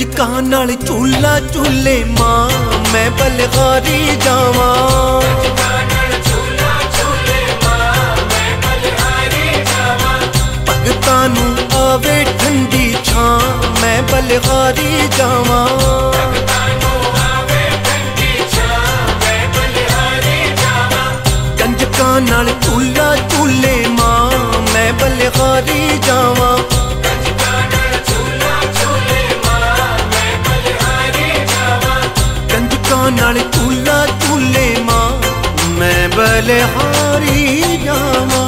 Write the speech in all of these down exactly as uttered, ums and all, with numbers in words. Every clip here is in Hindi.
कंजकां नाल झूला झूले मां मैं बलगारी जावां। भगतां नूं आवे ठंडी छां मैं बलगारी जावां। कंजकां नाल झूला झूले मां मैं बलगारी जावां। नाल झूला झूले मां मैं बलिहारी जावां।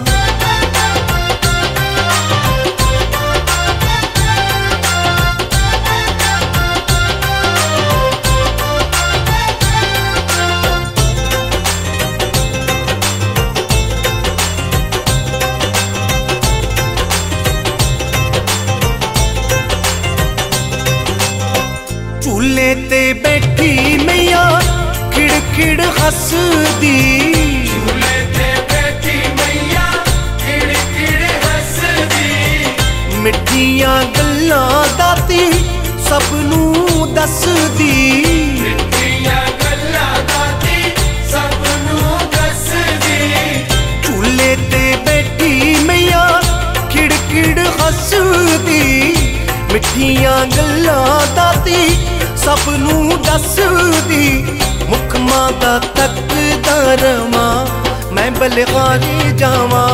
झूले ते बैठी मैया खिड़ खिड़ हसदी। झूले ते बैठी मैया खिड़ खिड़ हसदी। मिठियां गल्लां दाती सबनूं दसदी। मिठियां गल्लां दाती सबनूं दसदी। झूले ते बैठी मैया खिड़ खिड़ हसदी। मिठियां गल्लां दाती सबनूं दसदी। मुख मां दा तकदा रवां मैं बलिहारी जावां।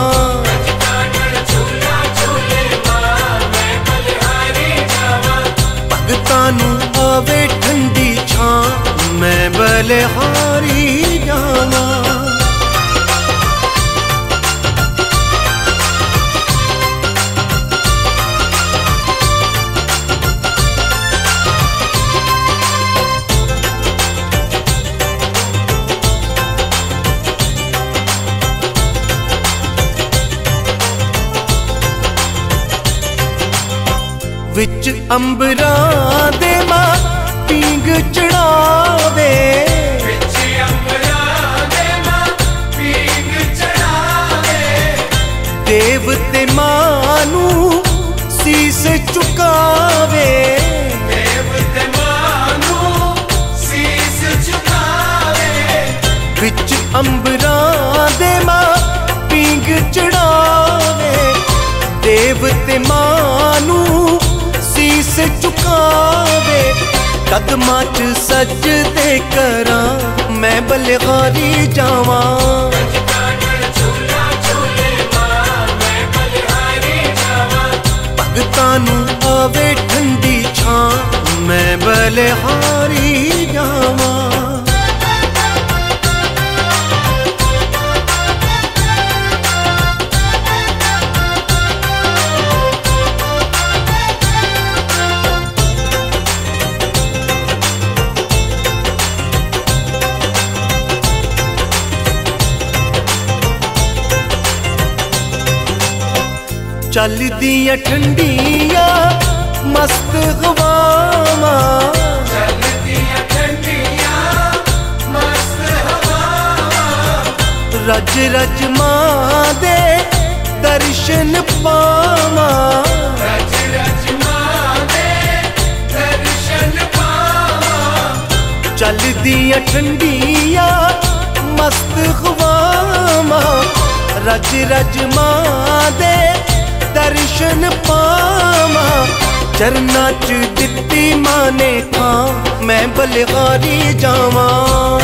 भगतां नूं आवे ठंडी छां मैं बलिहारी जावां। विच अंबरां दे मां पींग चढ़ावे। विच अंबरां दे मां पींग चढ़ावे। देव ते मां नूं सीस झुकावे। देव ते मां नूं सीस झुकावे। विच अंबरां दे मां पींग चढ़ावे। देव ते मां नूं सीस झुकावे। कदमां च सजदे करां मैं बलिहारी जावां। भगतां नूं आवे ठंडी छां मैं बलिहारी जावां। चलदियां ठंडियां मस्त हवावां। चलदियां ठंडियां मस्त हवावां। रज रज मां दे दर्शन पावां। रज रज मां दे दर्शन पावां। चलदियां ठंडियां मस्त हवावां। रज रज मां दे दर्शन पावां। चरना च दित्ती मां ने थां मैं बलिहारी जावां।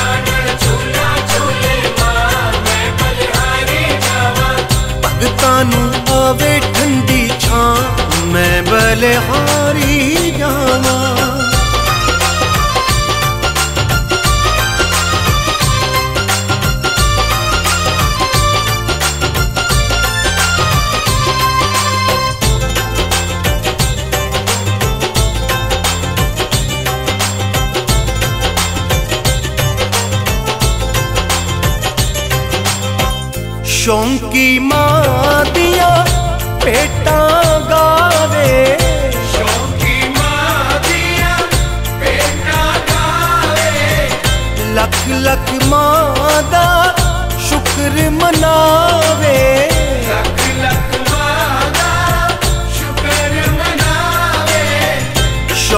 भगतां नूं आवे ठंडी छां मैं बलिहारी जावां। शौंकी मां दिया भेटां गावे। शौंकी मां दिया भेटां गावे। लख लख मां दा शुक्र मनावे। लख लख मां दा शुक्र मनावे।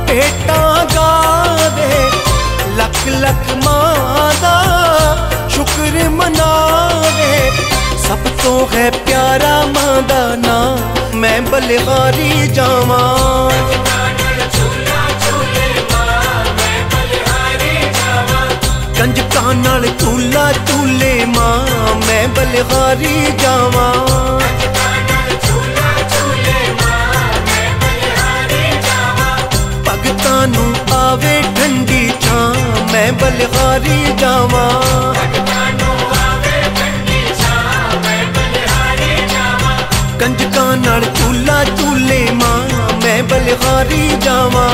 ਭੇਟਾਂ ਗਾਵੇ, ਲੱਖ ਲੱਖ ਮਾਂ ਦਾ ਸ਼ੁਕਰ ਮਨਾਵੇ। ਸਭ ਤੋਂ ਹੈ ਪਿਆਰਾ ਮਾਂ ਦਾ ਨਾਂ, ਮੈਂ ਬਲਿਹਾਰੀ ਜਾਵਾਂ। ਕੰਜਕਾਂ ਨਾਲ ਝੂਲਾ ਝੂਲੇ ਮਾਂ, ਮੈਂ ਬਲਿਹਾਰੀ ਜਾਵਾਂ। ਭਗਤਾਂ ਨੂੰ ਆਵੇ ਠੰਡੀ ਛਾਂ, ਮੈਂ ਬਲਿਹਾਰੀ ਜਾਵਾਂ। ਕੰਜਕਾਂ ਨਾਲ ਝੂਲਾ ਝੂਲੇ ਮਾਂ, ਮੈਂ ਬਲਿਹਾਰੀ ਜਾਵਾਂ।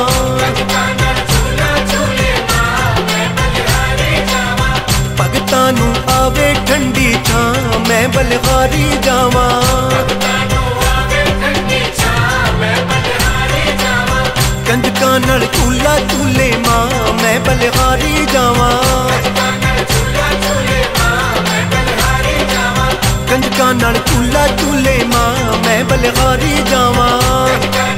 ਭਗਤਾਂ ਨੂੰ ਆਵੇ ਠੰਡੀ ਛਾਂ, ਮੈਂ ਬਲਿਹਾਰੀ ਜਾਵਾਂ। ਕੰਜਕਾਂ ਨਾਲ ਝੂਲਾ ਝੂਲੇ ਮਾਂ, ਮੈਂ ਬਲਿਹਾਰੀ ਜਾਵਾਂ। ਕੰਜਕਾਂ ਨਾਲ ਝੂਲਾ ਝੂਲੇ ਮਾਂ, ਮੈਂ ਬਲਿਹਾਰੀ ਜਾਵਾਂ।